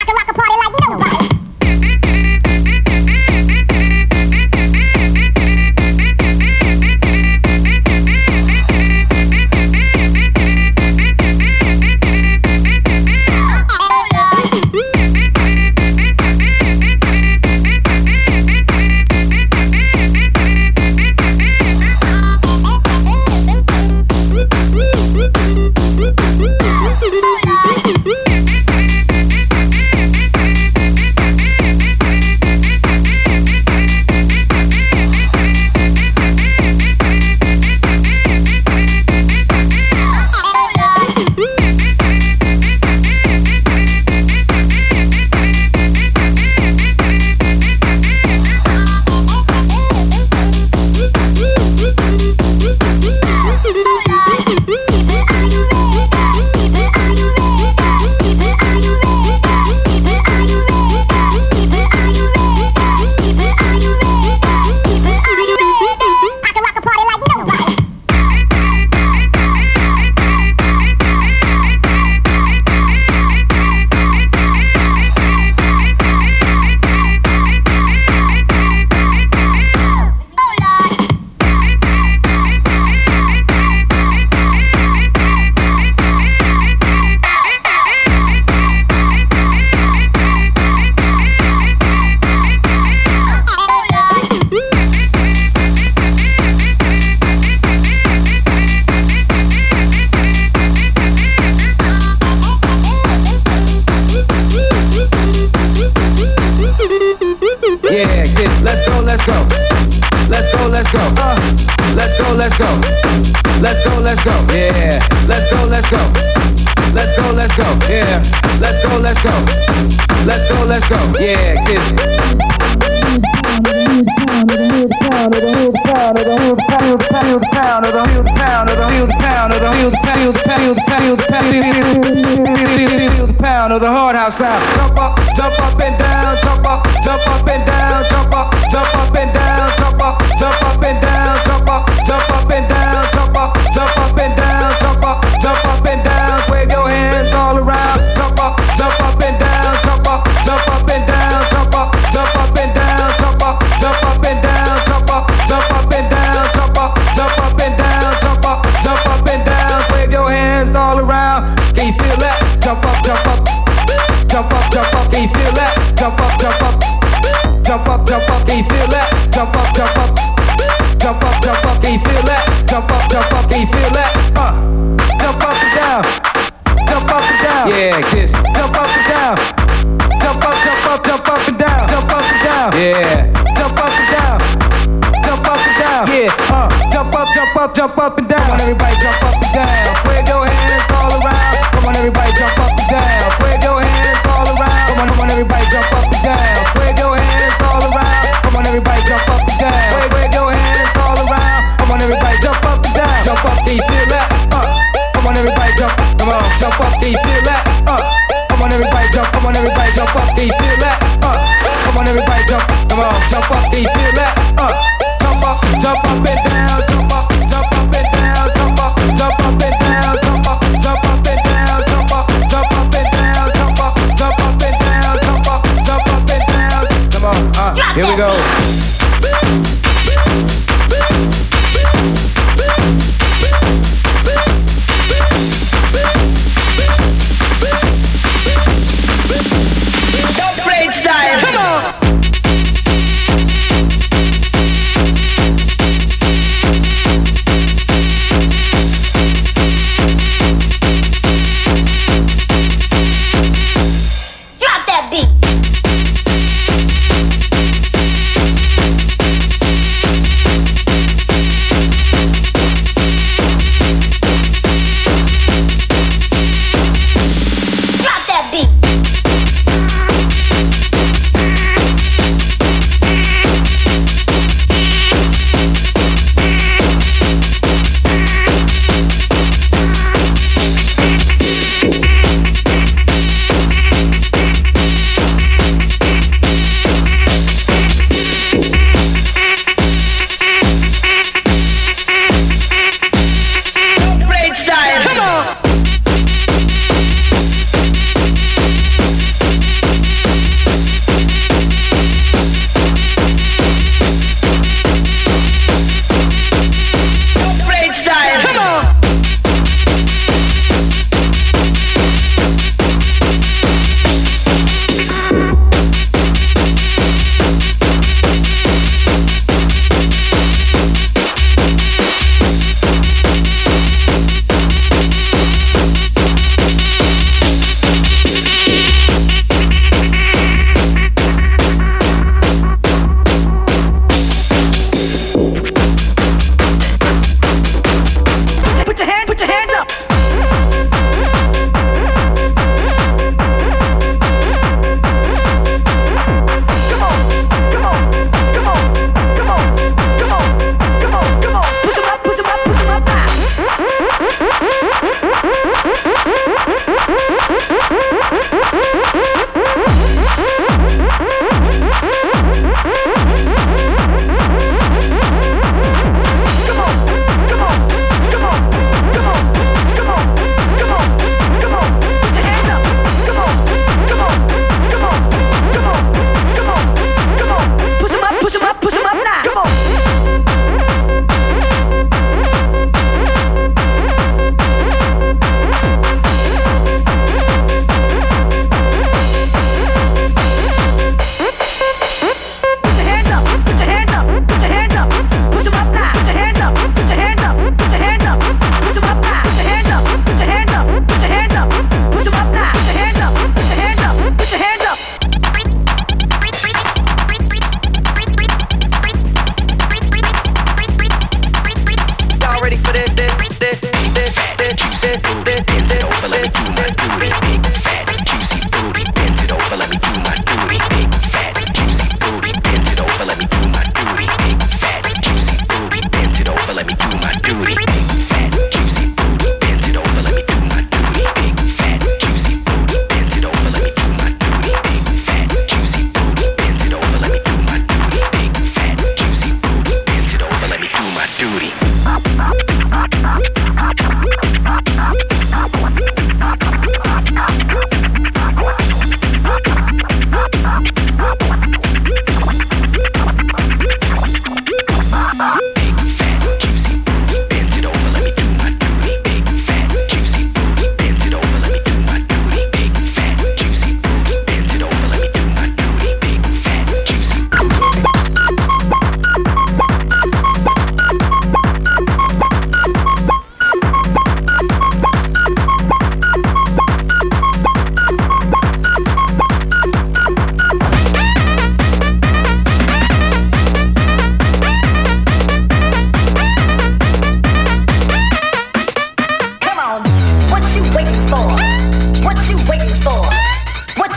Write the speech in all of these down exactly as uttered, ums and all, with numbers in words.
Jump up and down. Come on, everybody, jump up and down. Wave your hands all around. Come on, everybody, jump up and down. Wave your hands all around. Come on, come on, everybody, jump up and down. Wave your hands all around. Come on, everybody, jump up and down. Wave, wave your hands all around. Come on, everybody, jump up and down. Jump up, do you feel that? Uh. Come on, everybody, jump. Come on, jump up, do you feel that? Uh. Come on, everybody, jump. Come on, everybody, jump up, do you feel that? Uh. Come on, everybody, jump. Come on, jump up, do you feel that? Uh. Jump up, jump up and down, jump up. Jump up and down, jump up, jump up and down, jump up, jump up and down, jump up, jump up and down, jump up, jump up and down, jump up, jump up and down. Come on, uh, here we go. Don't play style. Come on.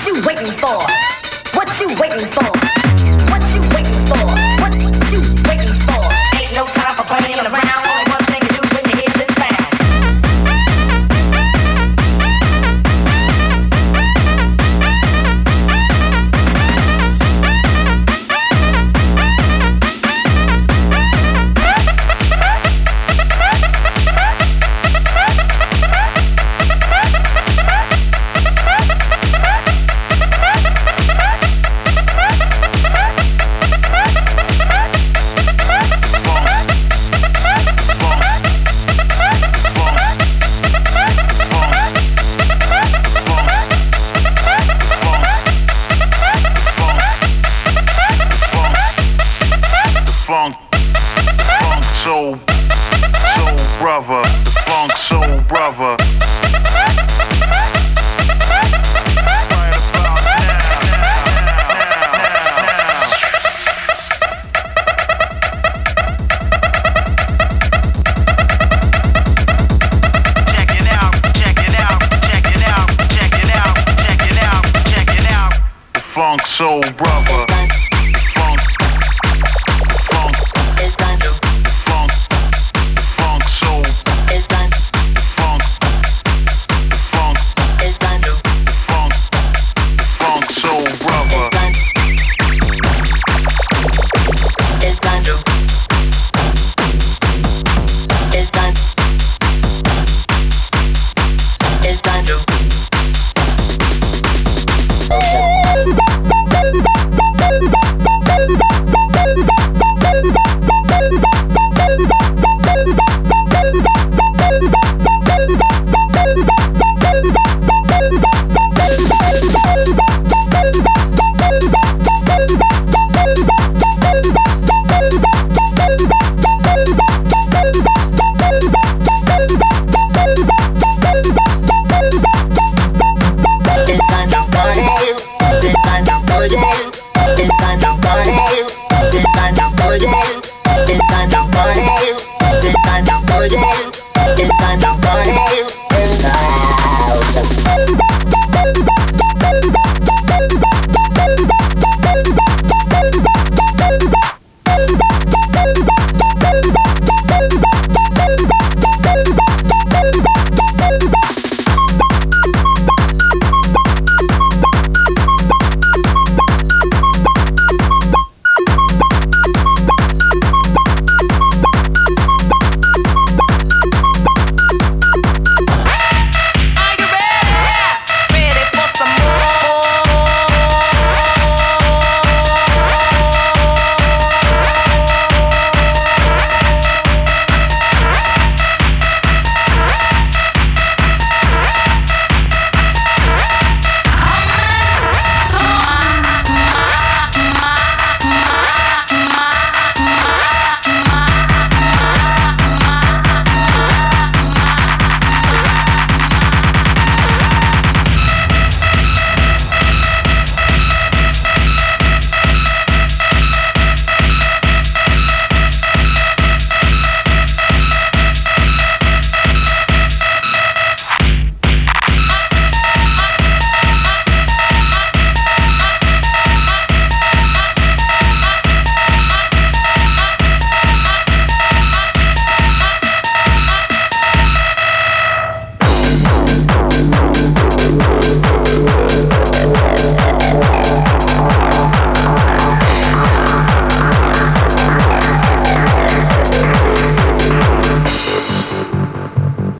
you waiting for? What you waiting for? What you waiting for? What you waiting for? Ain't no time for playing around. Only one thing to do when you hear this sound. Funk, funk soul, soul brother, funk soul brother. Right about now. Check it out, check it out, check it out, check it out, check it out, check it out. The funk soul brother.